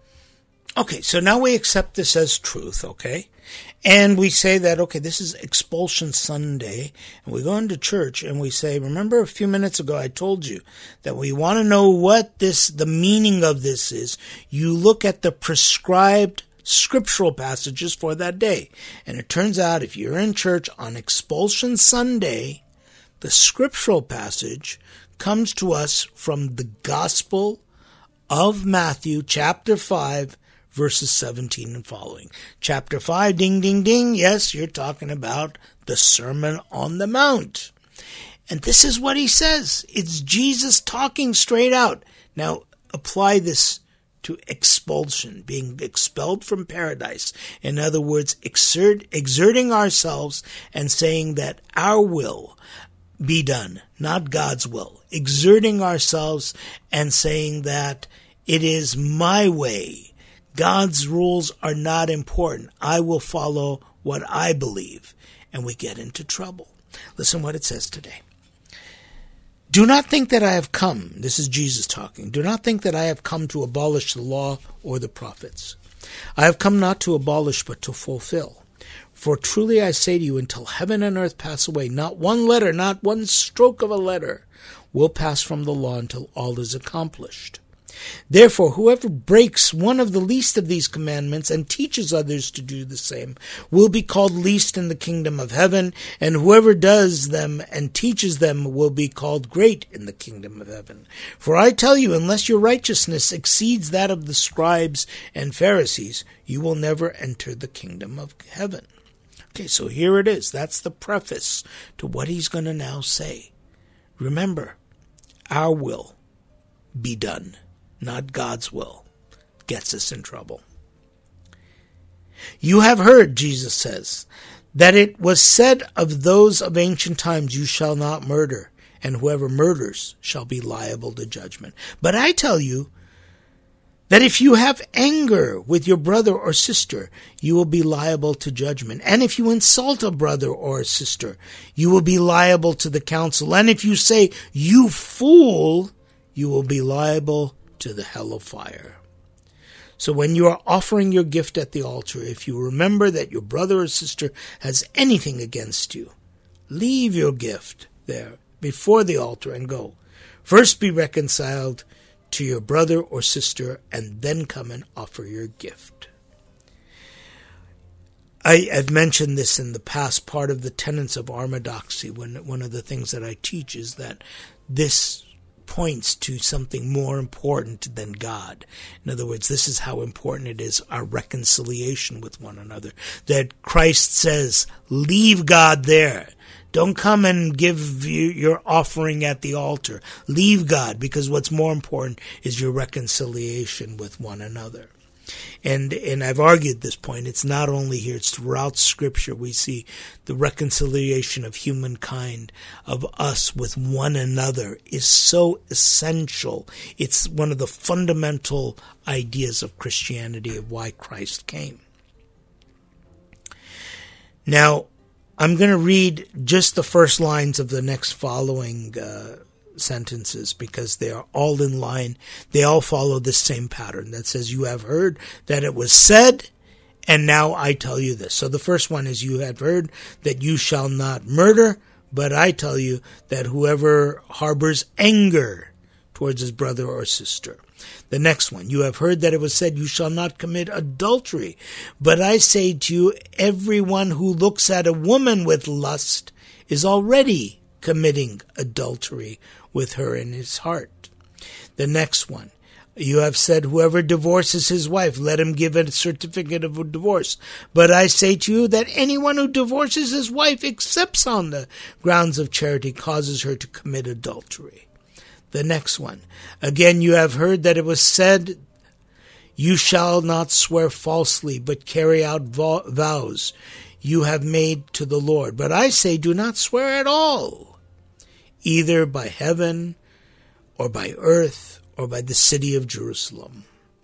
Okay, so now we accept this as truth, okay? And we say that, okay, this is Expulsion Sunday, and we go into church and we say, remember a few minutes ago I told you that we want to know what this, the meaning of this is. You look at the prescribed scriptural passages for that day. And it turns out if you're in church on Expulsion Sunday, the scriptural passage comes to us from the Gospel of Matthew, chapter five, verses seventeen and following. Chapter five, ding, ding, ding. Yes, you're talking about the Sermon on the Mount. And this is what he says. It's Jesus talking straight out. Now, apply this to expulsion, being expelled from paradise. In other words, exert, exerting ourselves and saying that our will be done, not God's will. Exerting ourselves and saying that it is my way. God's rules are not important. I will follow what I believe. And we get into trouble. Listen what it says today. Do not think that I have come, this is Jesus talking, do not think that I have come to abolish the law or the prophets. I have come not to abolish but to fulfill. For truly I say to you, until heaven and earth pass away, not one letter, not one stroke of a letter will pass from the law until all is accomplished. Therefore, whoever breaks one of the least of these commandments and teaches others to do the same will be called least in the kingdom of heaven, and whoever does them and teaches them will be called great in the kingdom of heaven. For I tell you, unless your righteousness exceeds that of the scribes and Pharisees, you will never enter the kingdom of heaven. Okay, so here it is. That's the preface to what he's going to now say. Remember, our will be done. Not God's will, gets us in trouble. You have heard, Jesus says, that it was said of those of ancient times, you shall not murder, and whoever murders shall be liable to judgment. But I tell you that if you have anger with your brother or sister, you will be liable to judgment. And if you insult a brother or a sister, you will be liable to the council. And if you say, you fool, you will be liable to the hell of fire. So when you are offering your gift at the altar, if you remember that your brother or sister has anything against you, leave your gift there before the altar and go. First be reconciled to your brother or sister, and then come and offer your gift. I, I've mentioned this in the past. Part of the tenets of orthodoxy, when one of the things that I teach is that this points to something more important than God. In other words, this is how important it is, our reconciliation with one another. That Christ says, leave God there. Don't come and give you your offering at the altar. Leave God, because what's more important is your reconciliation with one another. And and I've argued this point. It's not only here, it's throughout Scripture. We see the reconciliation of humankind, of us with one another, is so essential. It's one of the fundamental ideas of Christianity, of why Christ came. Now, I'm going to read just the first lines of the next following uh, sentences, because they are all in line. They all follow the same pattern that says, you have heard that it was said, and now I tell you this. So the first one is, you have heard that you shall not murder, but I tell you that whoever harbors anger towards his brother or sister. The next one, you have heard that it was said, you shall not commit adultery. But I say to you, everyone who looks at a woman with lust is already committing adultery with her in his heart. The next one, you have said, whoever divorces his wife, let him give a certificate of divorce. But I say to you that anyone who divorces his wife, except on the grounds of charity, causes her to commit adultery. The next one, again, you have heard that it was said, you shall not swear falsely, but carry out vows you have made to the Lord. But I say, do not swear at all, either by heaven or by earth or by the city of Jerusalem.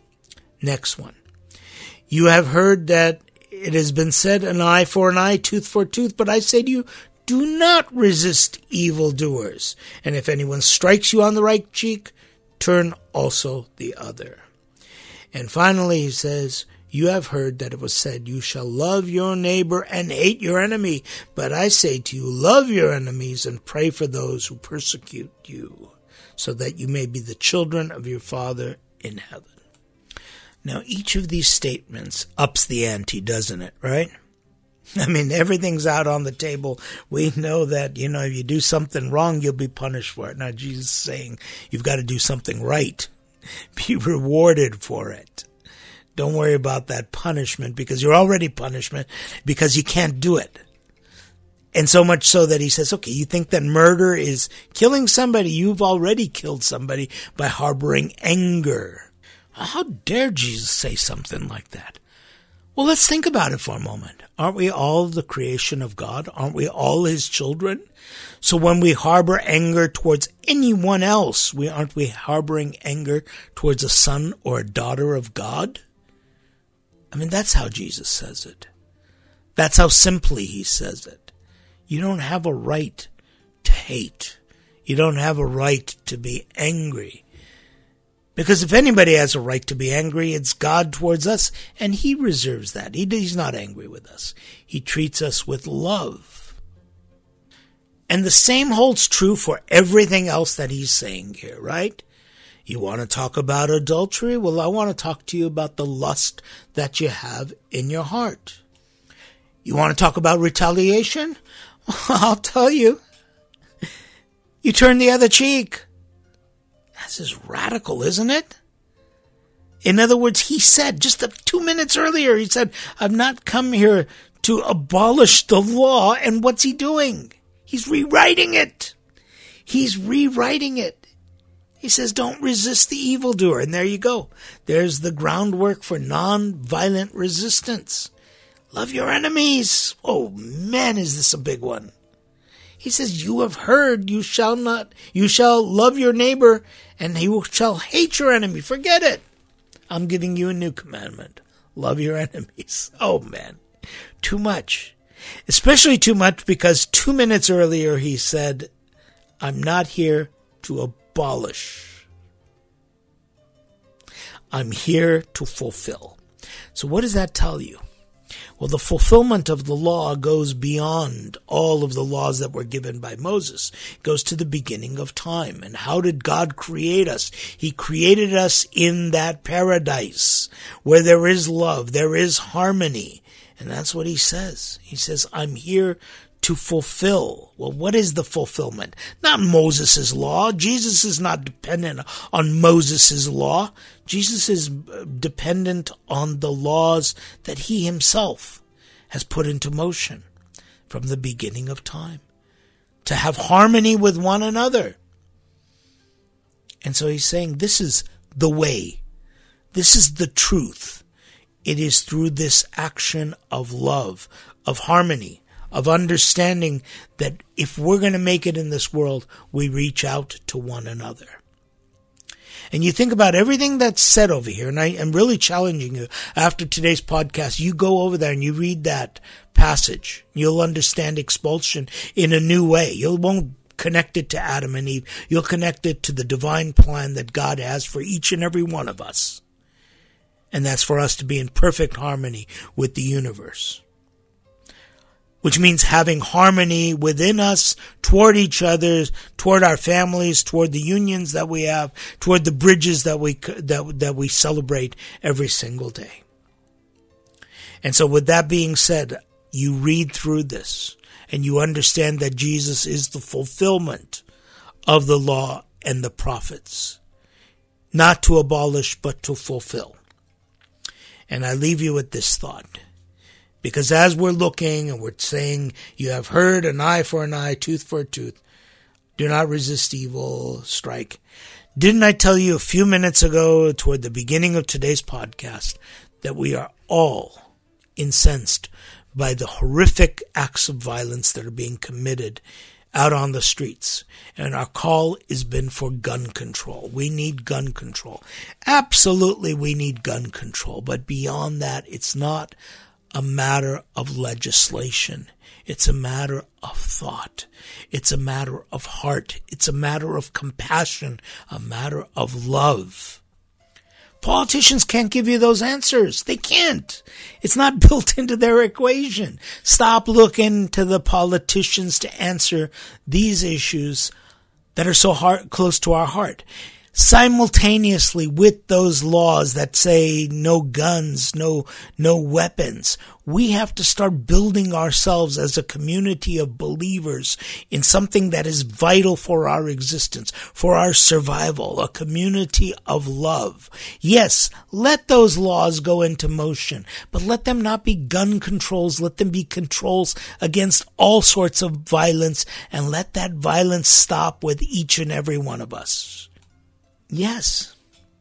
Next one, you have heard that it has been said, an eye for an eye, tooth for tooth. But I say to you, do not resist evildoers, and if anyone strikes you on the right cheek, turn also the other. And finally he says, you have heard that it was said, you shall love your neighbor and hate your enemy. But I say to you, love your enemies and pray for those who persecute you, so that you may be the children of your Father in heaven. Now, each of these statements ups the ante, doesn't it, right? I mean, everything's out on the table. We know that, you know, if you do something wrong, you'll be punished for it. Now, Jesus is saying you've got to do something right. Be rewarded for it. Don't worry about that punishment, because you're already punishment because you can't do it. And so much so that he says, okay, you think that murder is killing somebody? You've already killed somebody by harboring anger. How dare Jesus say something like that? Well, let's think about it for a moment. Aren't we all the creation of God? Aren't we all his children? So when we harbor anger towards anyone else, we aren't we harboring anger towards a son or a daughter of God? I mean, that's how Jesus says it. That's how simply he says it. You don't have a right to hate. You don't have a right to be angry. Because if anybody has a right to be angry, it's God towards us, and he reserves that. He, he's not angry with us. He treats us with love. And the same holds true for everything else that he's saying here, right? You want to talk about adultery? Well, I want to talk to you about the lust that you have in your heart. You want to talk about retaliation? Well, I'll tell you. You turn the other cheek. This is radical, isn't it? In other words, he said, just a, two minutes earlier, he said, I've not come here to abolish the law. And what's he doing? He's rewriting it. He's rewriting it. He says, don't resist the evildoer. And there you go. There's the groundwork for non-violent resistance. Love your enemies. Oh, man, is this a big one. He says, you have heard, you shall not, you shall love your neighbor, and he shall hate your enemy. Forget it. I'm giving you a new commandment. Love your enemies. Oh, man. Too much. Especially too much because two minutes earlier he said, I'm not here to abolish. I'm here to fulfill. So what does that tell you? Well, the fulfillment of the law goes beyond all of the laws that were given by Moses. It goes to the beginning of time. And how did God create us? He created us in that paradise where there is love, there is harmony. And that's what he says. He says, I'm here to fulfill. Well, what is the fulfillment? Not Moses' law. Jesus is not dependent on Moses' law. Jesus is dependent on the laws that he himself has put into motion from the beginning of time to have harmony with one another. And so he's saying this is the way. This is the truth. It is through this action of love, of harmony, of understanding that if we're going to make it in this world, we reach out to one another. And you think about everything that's said over here, and I am really challenging you after today's podcast, you go over there and you read that passage. You'll understand expulsion in a new way. You won't connect it to Adam and Eve. You'll connect it to the divine plan that God has for each and every one of us. And that's for us to be in perfect harmony with the universe. Which means having harmony within us, toward each other, toward our families, toward the unions that we have, toward the bridges that we that that we celebrate every single day. And so with that being said, you read through this and you understand that Jesus is the fulfillment of the law and the prophets. Not to abolish, but to fulfill. And I leave you with this thought. Because as we're looking and we're saying, you have heard an eye for an eye, tooth for a tooth, do not resist evil, strike. Didn't I tell you a few minutes ago, toward the beginning of today's podcast, that we are all incensed by the horrific acts of violence that are being committed out on the streets. And our call has been for gun control. We need gun control. Absolutely, we need gun control. But beyond that, it's not a matter of legislation. It's a matter of thought. It's a matter of heart. It's a matter of compassion, a matter of love. Politicians can't give you those answers. They can't. It's not built into their equation. Stop looking to the politicians to answer these issues that are so hard, close to our heart. Simultaneously with those laws that say no guns, no no weapons, we have to start building ourselves as a community of believers in something that is vital for our existence, for our survival, a community of love. Yes, let those laws go into motion, but let them not be gun controls. Let them be controls against all sorts of violence, and let that violence stop with each and every one of us. Yes,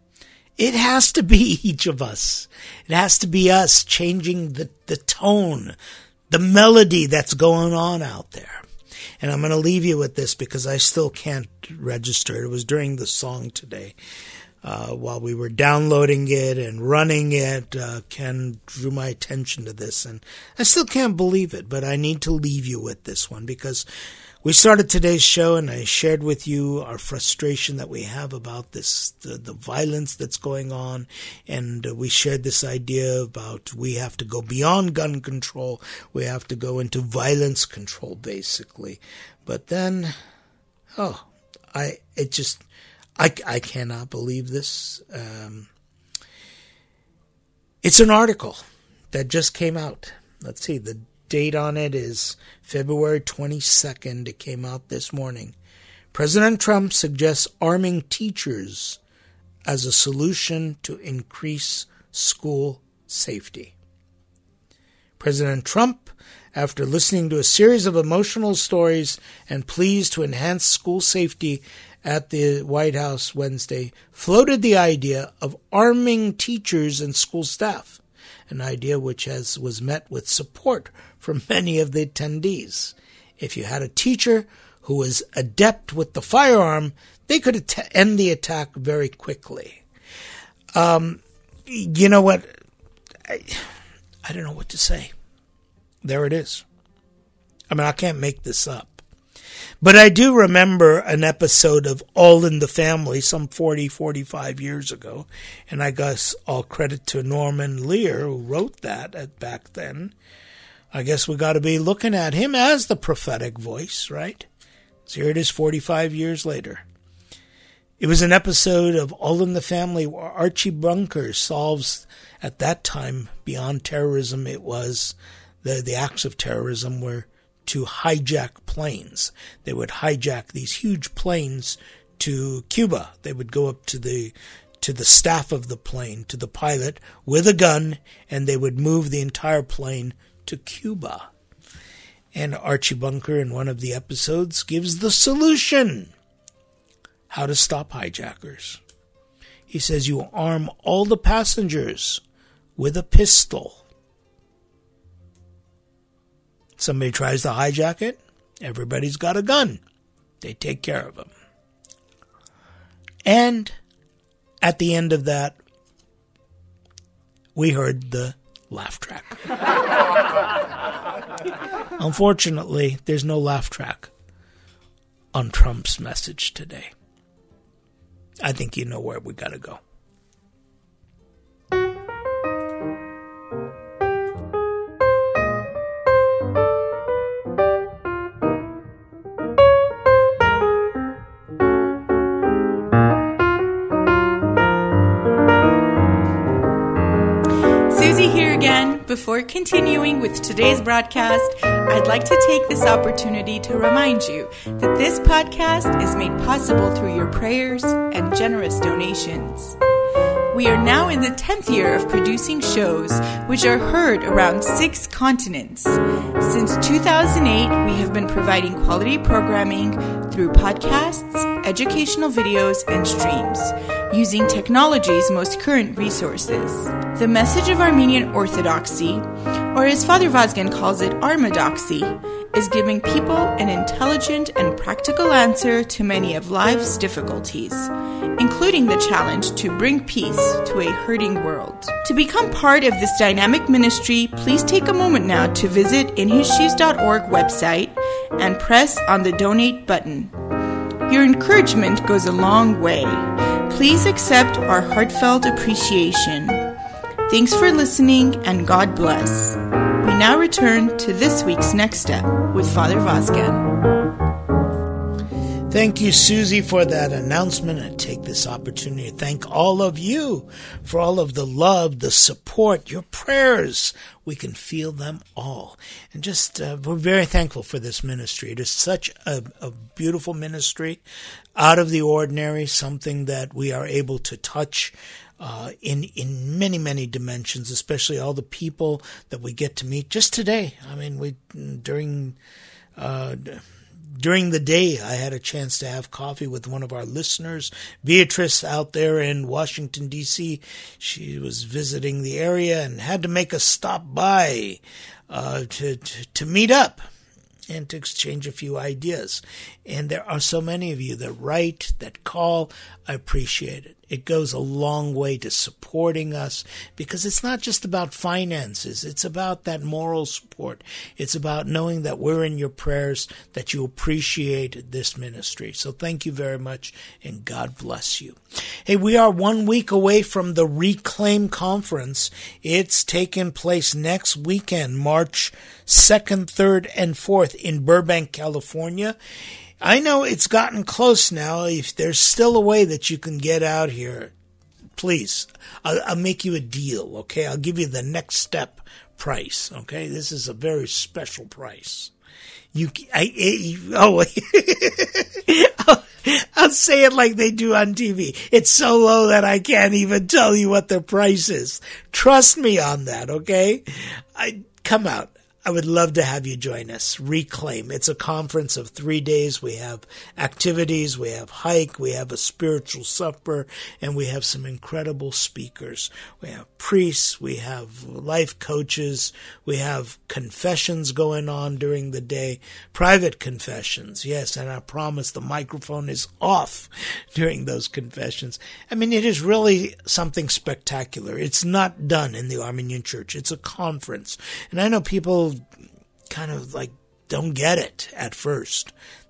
it has to be each of us. It has to be us changing the, the tone, the melody that's going on out there. And I'm going to leave you with this because I still can't register. It was during the song today. Uh, while we were downloading it and running it, uh, Ken drew my attention to this. And I still can't believe it, but I need to leave you with this one because we started today's show and I shared with you our frustration that we have about this, the, the violence that's going on. And uh, we shared this idea about we have to go beyond gun control. We have to go into violence control, basically. But then, oh, I, it just, I, I cannot believe this. Um, it's an article that just came out. Let's see, the date on it is February twenty-second. It came out this morning. President Trump suggests arming teachers as a solution to increase school safety. President Trump, after listening to a series of emotional stories and pleas to enhance school safety at the White House Wednesday, floated the idea of arming teachers and school staff, an idea which has was met with support from many of the attendees. If you had a teacher who was adept with the firearm, they could at- end the attack very quickly. Um, you know what? I, I don't know what to say. There it is. I mean, I can't make this up. But I do remember an episode of All in the Family some forty, forty-five years ago, and I guess all credit to Norman Lear, who wrote that at back then. I guess we got to be looking at him as the prophetic voice, right? So here it is forty-five years later. It was an episode of All in the Family where Archie Bunker solves, at that time, beyond terrorism, it was the, the acts of terrorism were to hijack planes. They would hijack these huge planes to Cuba. They would go up to the to the staff of the plane, to the pilot, with a gun, and they would move the entire plane to Cuba. And Archie Bunker, in one of the episodes, gives the solution. How to stop hijackers. He says you arm all the passengers with a pistol. Somebody tries to hijack it, everybody's got a gun. They take care of them. And at the end of that, we heard the laugh track. Unfortunately, there's no laugh track on Trump's message today. I think you know where we gotta go. Susie here again. Before continuing with today's broadcast, I'd like to take this opportunity to remind you that this podcast is made possible through your prayers and generous donations. We are now in the tenth year of producing shows which are heard around six continents. Since two thousand eight, we have been providing quality programming through podcasts, educational videos, and streams, using technology's most current resources. The message of Armenian Orthodoxy, or as Father Vazgen calls it, Armadoxy, is giving people an intelligent and practical answer to many of life's difficulties, including the challenge to bring peace to a hurting world. To become part of this dynamic ministry, please take a moment now to visit in his shoes dot org website and press on the donate button. Your encouragement goes a long way. Please accept our heartfelt appreciation. Thanks for listening, and God bless. We now return to this week's Next Step with Father Vazgen. Thank you, Susie, for that announcement. I take this opportunity to thank all of you for all of the love, the support, your prayers. We can feel them all. And just, uh, we're very thankful for this ministry. It is such a, a beautiful ministry, out of the ordinary, something that we are able to touch Uh, in in many, many dimensions, especially all the people that we get to meet just today. I mean, we during uh, during the day, I had a chance to have coffee with one of our listeners, Beatrice, out there in Washington, D C She was visiting the area and had to make a stop by uh, to, to to meet up and to exchange a few ideas. And there are so many of you that write, that call. I appreciate it. It goes a long way to supporting us, because it's not just about finances. It's about that moral support. It's about knowing that we're in your prayers, that you appreciate this ministry. So thank you very much, and God bless you. Hey, we are one week away from the Reclaim Conference. It's taking place next weekend, March second, third, and fourth in Burbank, California. I know it's gotten close now. If there's still a way that you can get out here, please, I'll, I'll make you a deal, okay? I'll give you the next step price, okay? This is a very special price. You, I, I oh, I'll, I'll say it like they do on T V. It's so low that I can't even tell you what the price is. Trust me on that, okay? I, come out. I would love to have you join us. Reclaim. It's a conference of three days. We have activities, we have hike, we have a spiritual supper, and we have some incredible speakers. We have priests, we have life coaches, we have confessions going on during the day, private confessions, yes, and I promise the microphone is off during those confessions. I mean, it is really something spectacular. It's not done in the Armenian Church. It's a conference. And I know people kind of like don't get it at first.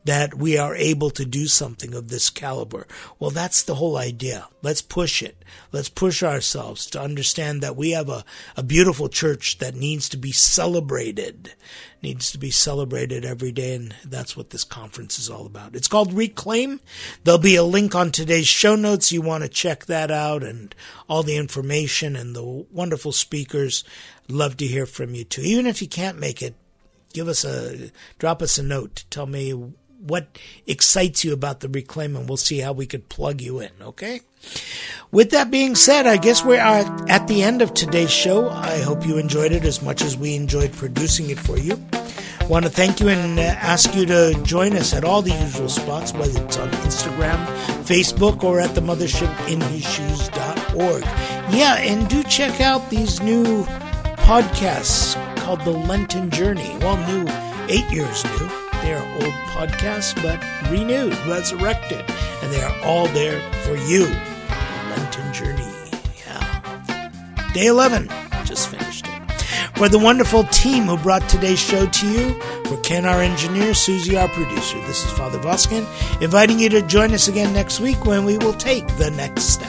that we are able to do something of this caliber. Well, that's the whole idea. Let's push it. Let's push ourselves to understand that we have a, a beautiful church that needs to be celebrated, needs to be celebrated every day, and that's what this conference is all about. It's called Reclaim. There'll be a link on today's show notes. You want to check that out and all the information and the wonderful speakers. Love to hear from you too. Even if you can't make it, give us a, drop us a note. Tell me what excites you about the Reclaim, and we'll see how we could plug you in, okay? With that being said, I guess we are at the end of today's show. I hope you enjoyed it as much as we enjoyed producing it for you. I want to thank you and uh, ask you to join us at all the usual spots, whether it's on Instagram, Facebook, or at the mothership in his shoes dot org. Yeah, and do check out these new podcasts called The Lenten Journey. Well, new, eight years new. They are old podcasts, but renewed, resurrected, and they are all there for you. The Lenten Journey, yeah. Day eleven, just finished it. For the wonderful team who brought today's show to you, for Ken, our engineer, Susie, our producer, this is Father Voskin, inviting you to join us again next week when we will take the next step.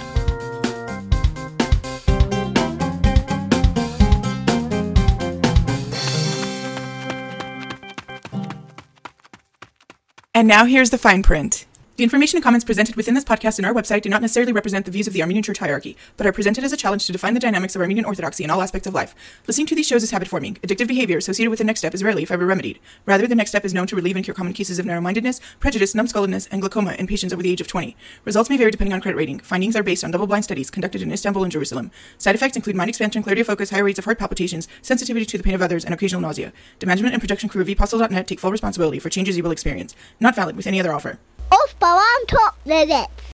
And now here's the fine print. The information and comments presented within this podcast and our website do not necessarily represent the views of the Armenian Church hierarchy, but are presented as a challenge to define the dynamics of Armenian Orthodoxy in all aspects of life. Listening to these shows is habit-forming. Addictive behavior associated with the next step is rarely, if ever, remedied. Rather, the next step is known to relieve and cure common cases of narrow-mindedness, prejudice, numbskulledness, and glaucoma in patients over the age of twenty. Results may vary depending on credit rating. Findings are based on double-blind studies conducted in Istanbul and Jerusalem. Side effects include mind expansion, clarity of focus, high rates of heart palpitations, sensitivity to the pain of others, and occasional nausea. The management and production crew of v postle dot net take full responsibility for changes you will experience. Not valid with any other offer. Of Baran Top Limits.